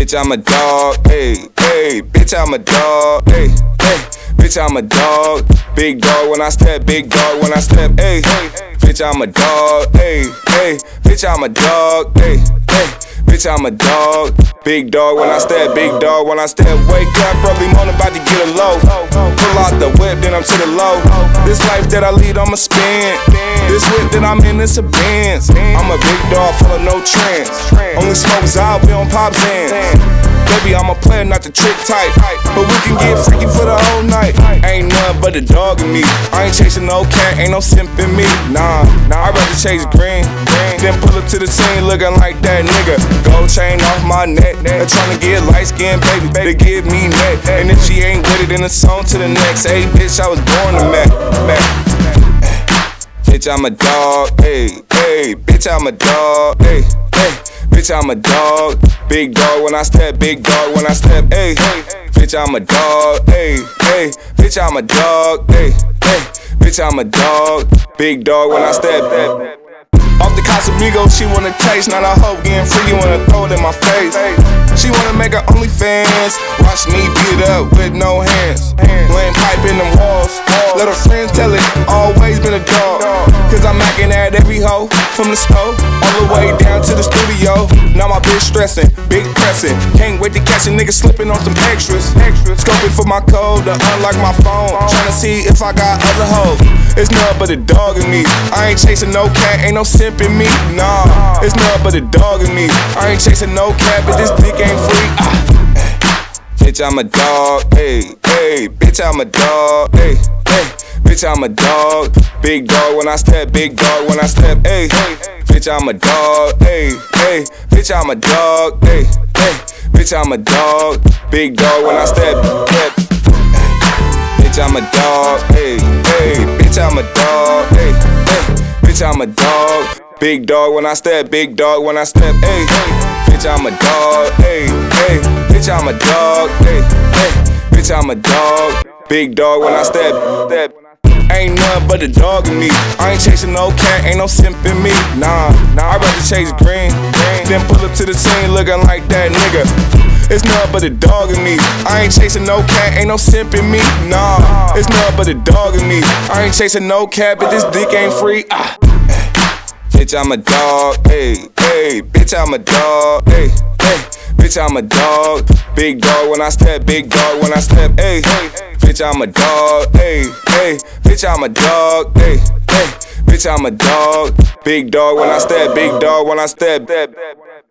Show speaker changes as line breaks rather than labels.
Bitch, I'm a dog, hey, hey, bitch, I'm a dog, hey, hey, bitch, I'm a dog, big dog when I step, big dog when I step, hey, hey, bitch, I'm a dog, hey, hey, bitch, I'm a dog, hey, hey, bitch, I'm a dog, big dog when I step, big dog when I step, wake up early morning about to get a low, pull out the whip, then I'm to the low, this life that I lead, I'ma spin, this whip that I'm in, it's a Benz, I'm a big dog full of no trends, only smokes out, we on pop Zans. Baby, I'm a player, not the trick type, but we can get freaky for the whole night. Ain't nothing but a dog in me. I ain't chasing no cat, ain't no simp in me. Nah, I'd rather chase green. Then pull up to the scene looking like that nigga. Gold chain off my neck. They're trying to get light skinned, baby, to give me neck. And if she ain't with it, then it's on to the next. Hey, bitch, I was born to Mac. Bitch, I'm a dog, hey, hey, bitch, I'm a dog, hey, hey, bitch, I'm a dog, big dog when I step, big dog when I step, hey, hey, bitch, I'm a dog, hey, hey, bitch, I'm a dog, hey, hey, bitch, I'm a dog, big dog when I step, off the Casamigos, she wanna taste, not a hoe getting free, you wanna throw it in my face. She wanna make her OnlyFans, watch me beat it up with no hands. Laying pipe in them walls, let her friends tell it, always been a dog. Cause I'm macking at every hoe, from the stove, all the way down to the studio. Now my bitch stressing, big pressing, can't wait to catch a nigga slipping on some extras. Scoping for my code to unlock my phone, tryna see if I got other hoes. It's nothing but a dog in me, I ain't chasing no cat, ain't no simp in me, nah. It's nothing but a dog in me, I ain't chasing no cat, but this dick ain't free, Bitch, I'm a dog, hey, hey, bitch, I'm a dog, hey, hey, bitch, I'm a dog, big dog when I step, big dog when I step, hey, hey, bitch, I'm a dog, hey, hey, bitch, I'm a dog, hey, hey, bitch, I'm a dog, big dog when I step, bitch, I'm a dog, hey, hey, bitch, I'm a dog, hey, hey, bitch, I'm a dog, big dog when I step, big dog when I step, hey, hey, bitch, I'm a dog, hey, hey, bitch, I'm a dog, hey, hey, bitch, I'm a dog, big dog when I step. Ain't nothing but a dog in me, I ain't chasing no cat, ain't no simp in me, nah. I'd rather chase green, then pull up to the scene looking like that nigga. It's nothing but a dog in me, I ain't chasing no cat, ain't no simp in me, nah. It's nothing but a dog in me, I ain't chasing no cat, but this dick ain't free, Bitch, I'm a dog, hey, hey, bitch, I'm a dog, hey, hey, bitch, I'm a dog, big dog when I step, big dog when I step, hey, hey, bitch, I'm a dog, hey, hey, bitch, I'm a dog, hey, hey, bitch, I'm a dog, big dog when I step, big dog when I step.